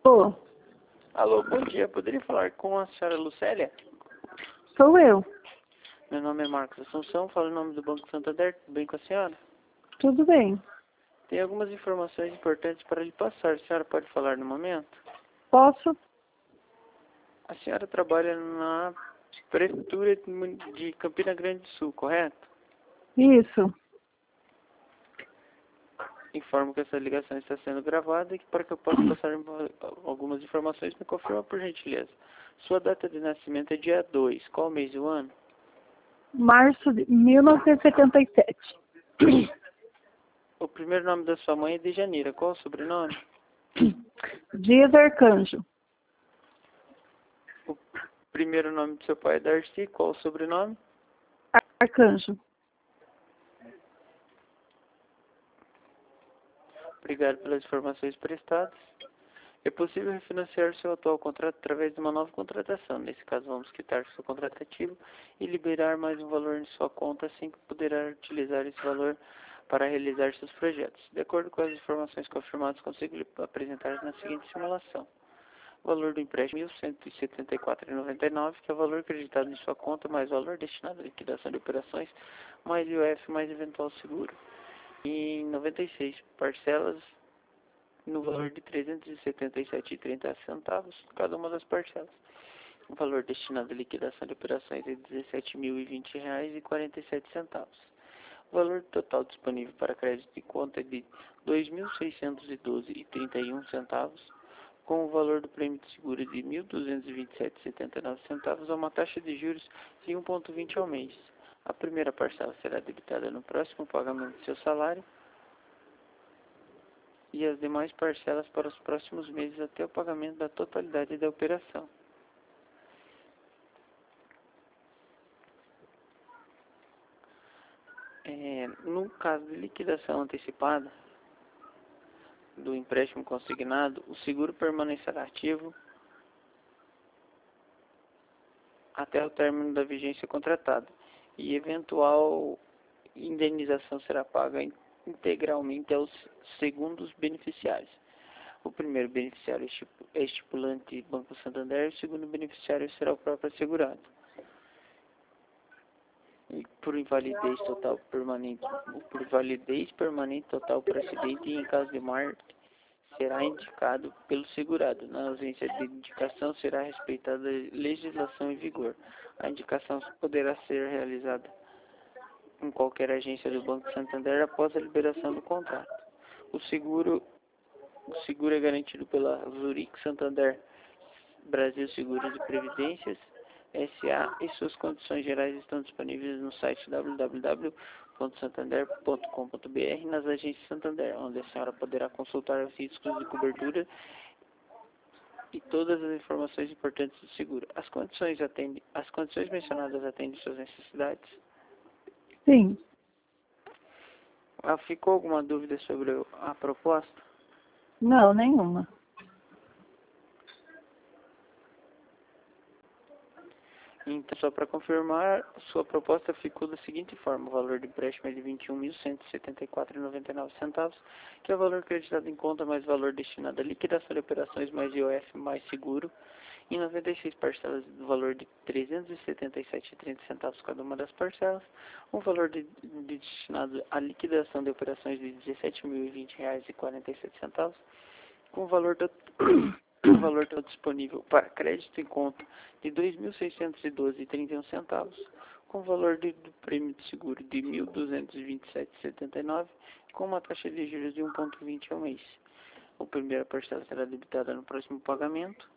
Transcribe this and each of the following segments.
Ô, Alô, bom dia. Poderia falar com a senhora Lucélia? sou eu. Meu nome é Marcos Assunção, falo em nome do Banco Santander. Tudo bem com a senhora? Tudo bem. Tem algumas informações importantes para lhe passar. A senhora pode falar no momento? Posso? A senhora trabalha na Prefeitura de Campina Grande do Sul, correto? Isso. Informo que essa ligação está sendo gravada e que para que eu possa passar algumas informações, me confirma por gentileza. Sua data de nascimento é dia 2. Qual mês do ano? Março de 1977. O primeiro nome da sua mãe é Dejanira. Qual o sobrenome? Dias Arcanjo. O primeiro nome do seu pai é Darcy. Qual o sobrenome? Arcanjo. Obrigado pelas informações prestadas. É possível refinanciar seu atual contrato através de uma nova contratação. Nesse caso, vamos quitar seu contrato ativo e liberar mais um valor em sua conta, assim que poderá utilizar esse valor para realizar seus projetos. De acordo com as informações confirmadas, consigo lhe apresentar na seguinte simulação. O valor do empréstimo R$ 1.174,99, que é o valor acreditado em sua conta, mais o valor destinado à liquidação de operações, mais IOF, mais eventual seguro. Em 96 parcelas, no valor de R$ 377,30 cada uma das parcelas. O valor destinado à liquidação de operações é R$ 17.020,47. O valor total disponível para crédito de conta é de R$ 2.612,31, com o valor do prêmio de seguro de R$ 1.227,79 a uma taxa de juros de 1,20 ao mês. A primeira parcela será debitada no próximo pagamento do seu salário e as demais parcelas para os próximos meses até o pagamento da totalidade da operação. No caso de liquidação antecipada do empréstimo consignado, o seguro permanecerá ativo até o término da vigência contratada e eventual indenização será paga integralmente aos segundos beneficiários. O primeiro beneficiário é estipulante Banco Santander, o segundo beneficiário será o próprio assegurado. E por invalidez permanente total por acidente e em caso de morte será indicado pelo segurado. Na ausência de indicação será respeitada a legislação em vigor. A indicação poderá ser realizada em qualquer agência do Banco Santander após a liberação do contrato. O seguro é garantido pela Zurich Santander Brasil Seguros e Previdências S.A. e suas condições gerais estão disponíveis no site www.santander.com.br nas agências Santander, onde a senhora poderá consultar os riscos de cobertura e todas as informações importantes do seguro. As condições mencionadas atendem suas necessidades? Sim. Ficou alguma dúvida sobre a proposta? Não, nenhuma. Então, só para confirmar, sua proposta ficou da seguinte forma: o valor do empréstimo é de R$ 21.174,99, que é o valor acreditado em conta mais valor destinado à liquidação de operações mais IOF mais seguro, em 96 parcelas do valor de R$ 377,30 cada uma das parcelas, um valor destinado à liquidação de operações de R$ 17.020,47, com o valor total disponível para crédito em conta de R$ 2.612,31, com o valor do prêmio de seguro de R$ 1.227,79, com uma taxa de juros de 1,20 ao mês. A primeira parcela será debitada no próximo pagamento,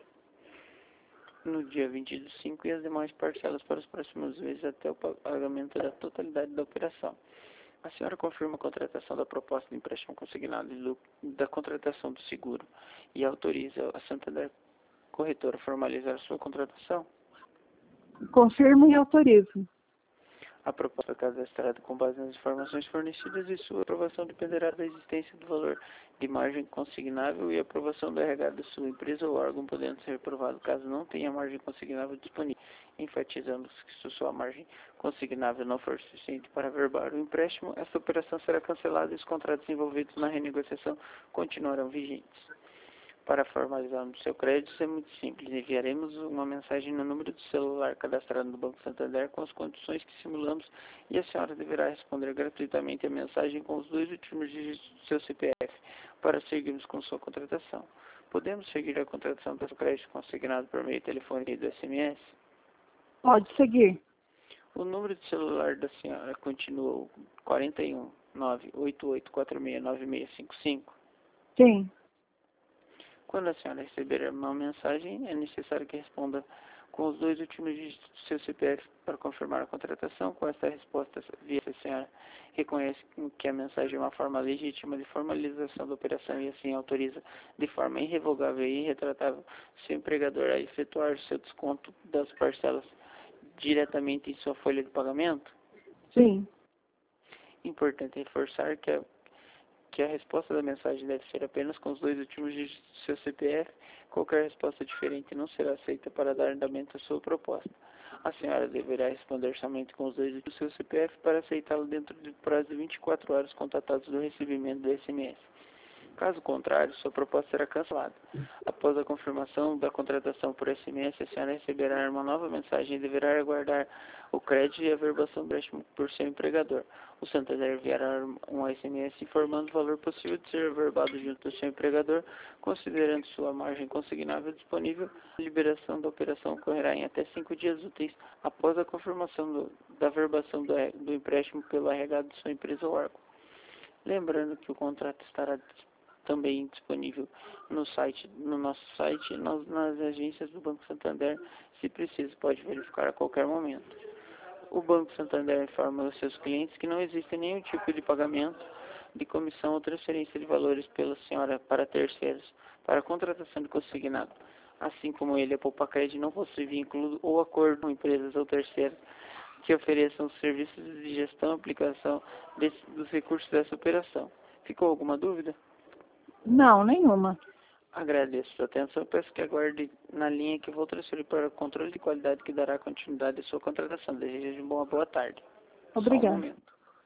no dia 20 do 5, e as demais parcelas para os próximos meses até o pagamento da totalidade da operação. A senhora confirma a contratação da proposta de empréstimo consignado da contratação do seguro e autoriza a Santander Corretora a formalizar sua contratação? Confirmo e autorizo. A proposta cadastrada com base nas informações fornecidas e sua aprovação dependerá da existência do valor de margem consignável e aprovação do RH da sua empresa ou órgão, podendo ser aprovado caso não tenha margem consignável disponível. Enfatizamos que se sua margem consignável não for suficiente para averbar o empréstimo, essa operação será cancelada e os contratos envolvidos na renegociação continuarão vigentes. Para formalizarmos seu crédito é muito simples. Enviaremos uma mensagem no número do celular cadastrado no Banco Santander com as condições que simulamos e a senhora deverá responder gratuitamente a mensagem com os 2 últimos dígitos do seu CPF para seguirmos com sua contratação. Podemos seguir a contratação do seu crédito consignado por meio de telefone e do SMS? Pode seguir. O número de celular da senhora continua o 41 988469655? Sim. Quando a senhora receber uma mensagem, é necessário que responda com os 2 últimos dígitos do seu CPF para confirmar a contratação. Com esta resposta, a senhora reconhece que a mensagem é uma forma legítima de formalização da operação e assim autoriza de forma irrevogável e irretratável seu empregador a efetuar seu desconto das parcelas diretamente em sua folha de pagamento? Sim. Importante reforçar que a resposta da mensagem deve ser apenas com os 2 últimos dígitos do seu CPF. Qualquer resposta diferente não será aceita para dar andamento à sua proposta. A senhora deverá responder somente com os 2 dígitos do seu CPF para aceitá-lo dentro do prazo de 24 horas contatados do recebimento do SMS. Caso contrário, sua proposta será cancelada. Após a confirmação da contratação por SMS, a senhora receberá uma nova mensagem e deverá aguardar o crédito e a verbação do empréstimo por seu empregador. O Santander enviará um SMS informando o valor possível de ser averbado junto do seu empregador, considerando sua margem consignável disponível. A liberação da operação ocorrerá em até 5 dias úteis após a confirmação da verbação do empréstimo pelo RH de sua empresa ou órgão. Lembrando que o contrato estará também disponível no nosso site, nas agências do Banco Santander. Se preciso, pode verificar a qualquer momento. O Banco Santander informa aos seus clientes que não existe nenhum tipo de pagamento de comissão ou transferência de valores pela senhora para terceiros, para a contratação de consignado. Assim como ele, a Poupacred não possui vínculo ou acordo com empresas ou terceiros que ofereçam serviços de gestão e aplicação dos recursos dessa operação. Ficou alguma dúvida? Não, nenhuma. Agradeço sua atenção. Peço que aguarde na linha que vou transferir para o controle de qualidade que dará continuidade à sua contratação. Desejo uma boa tarde. Obrigada. Só um momento.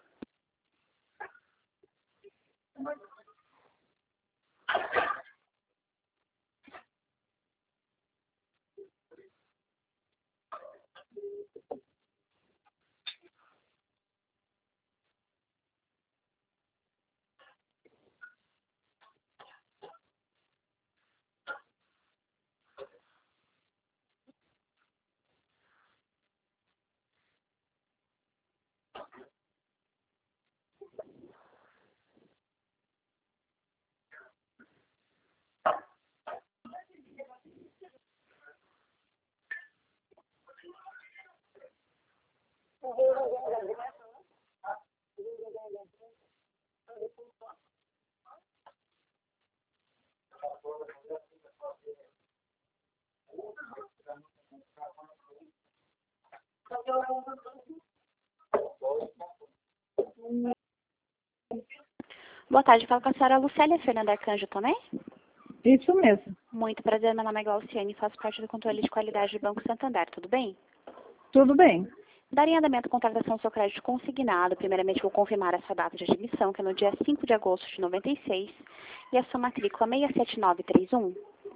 Boa tarde, falo com a senhora Lucélia Fernanda Arcanjo também? Isso mesmo. Muito prazer, meu nome é Glauciane e faço parte do controle de qualidade do Banco Santander, tudo bem? Tudo bem. Daria andamento à contratação do seu crédito consignado. Primeiramente, vou confirmar essa data de admissão, que é no dia 5 de agosto de 96, e a sua matrícula 67931.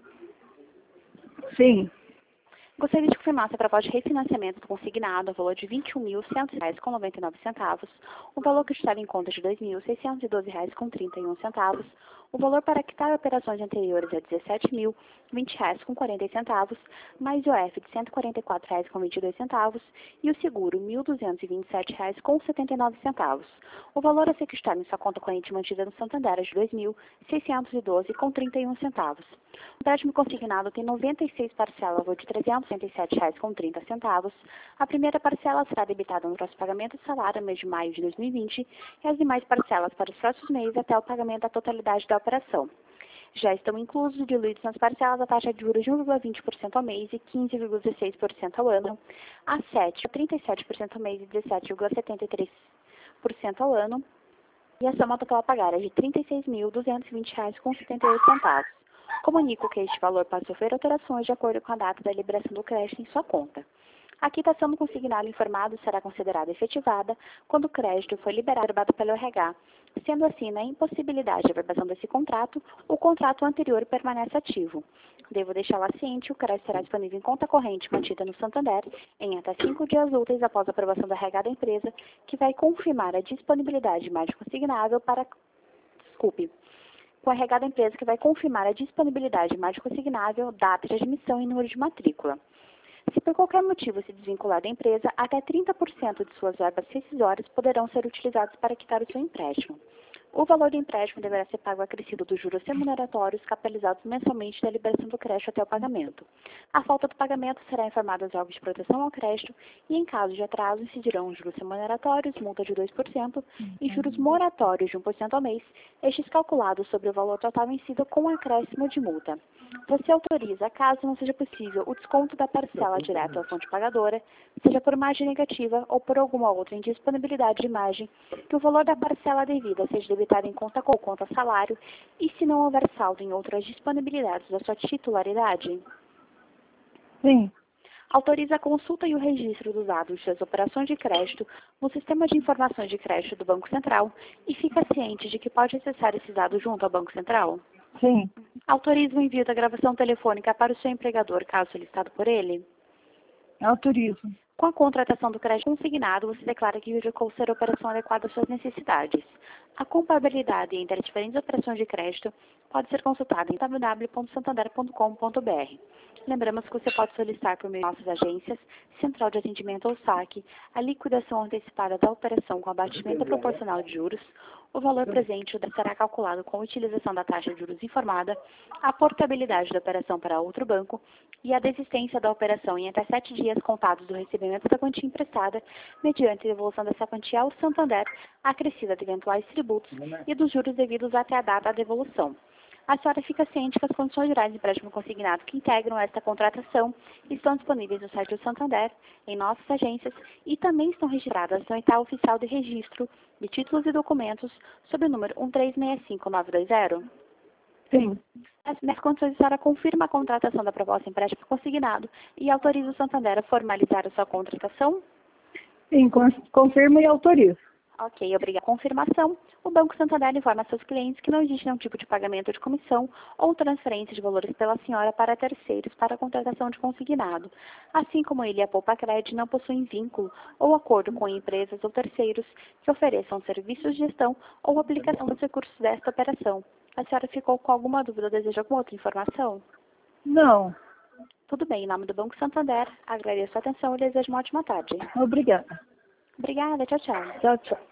Sim. Gostaria de confirmar se a proposta de refinanciamento do consignado, o valor de R$ 21.100,99, o valor que está em conta de R$ 2.612,31, o valor para quitar operações anteriores é R$ 17.020,40, mais IOF de R$ 144,22 e o seguro R$ 1.227,79. O valor a ser quitado em sua conta corrente mantida no Santander é de R$ 2.612,31. O empréstimo consignado tem 96 parcelas, valor de R$ 367,30. A primeira parcela será debitada no próximo pagamento do salário, no mês de maio de 2020, e as demais parcelas para os próximos meses até o pagamento da totalidade da operação. Já estão inclusos diluídos nas parcelas a taxa de juros de 1,20% ao mês e 15,16% ao ano, a 37% ao mês e 17,73% ao ano, e a soma total a pagar é de R$ 36.220,78. Comunico que este valor pode sofrer alterações de acordo com a data da liberação do crédito em sua conta. A quitação do consignado informado será considerada efetivada quando o crédito foi liberado pelo RH. Sendo assim, na impossibilidade de averbação desse contrato, o contrato anterior permanece ativo. Devo deixá-la ciente, o crédito será disponível em conta corrente mantida no Santander em até 5 dias úteis após a aprovação da RH da empresa, que vai confirmar a disponibilidade de margem consignável para... com a RH da empresa que vai confirmar a disponibilidade de margem consignável, data de admissão e número de matrícula. Se por qualquer motivo se desvincular da empresa, até 30% de suas verbas rescisórias poderão ser utilizadas para quitar o seu empréstimo. O valor do empréstimo deverá ser pago acrescido dos juros remuneratórios capitalizados mensalmente da liberação do crédito até o pagamento. A falta do pagamento será informada aos órgãos de proteção ao crédito e, em caso de atraso, incidirão juros remuneratórios, multa de 2% e juros moratórios de 1% ao mês, estes calculados sobre o valor total vencido com acréscimo de multa. Você autoriza, caso não seja possível, o desconto da parcela direto à fonte pagadora, seja por margem negativa ou por alguma outra indisponibilidade de margem, que o valor da parcela devida seja debitado em conta com conta salário e se não houver saldo em outras disponibilidades da sua titularidade? Sim. Autoriza a consulta e o registro dos dados das operações de crédito no Sistema de Informações de Crédito do Banco Central e fica ciente de que pode acessar esses dados junto ao Banco Central? Sim. Autoriza o envio da gravação telefônica para o seu empregador, caso solicitado por ele? Autorizo. Com a contratação do crédito consignado, você declara que verificou ser a operação adequada às suas necessidades. A comparabilidade entre as diferentes operações de crédito pode ser consultada em www.santander.com.br. Lembramos que você pode solicitar por meio de nossas agências, Central de Atendimento ou SAC, a liquidação antecipada da operação com abatimento proporcional de juros, o valor presente será calculado com a utilização da taxa de juros informada, a portabilidade da operação para outro banco e a desistência da operação em até 7 dias contados do recebimento da quantia emprestada, mediante devolução dessa quantia ao Santander, acrescida de eventuais tributos e dos juros devidos até a data da devolução. A senhora fica ciente que as condições gerais de empréstimo consignado que integram esta contratação estão disponíveis no site do Santander, em nossas agências, e também estão registradas no edital oficial de registro de títulos e documentos sob o número 1365920? Sim. Nessas condições, a senhora confirma a contratação da proposta de empréstimo consignado e autoriza o Santander a formalizar a sua contratação? Sim, confirmo e autorizo. Ok, obrigada. Confirmação. O Banco Santander informa a seus clientes que não existe nenhum tipo de pagamento de comissão ou transferência de valores pela senhora para terceiros para a contratação de consignado. Assim como ele e a Poupa Crédito não possuem vínculo ou acordo com empresas ou terceiros que ofereçam serviços de gestão ou aplicação dos recursos desta operação. A senhora ficou com alguma dúvida ou deseja alguma outra informação? Não. Tudo bem, em nome do Banco Santander, agradeço a atenção e desejo uma ótima tarde. Obrigada. Obrigada, tchau, tchau. Tchau, tchau.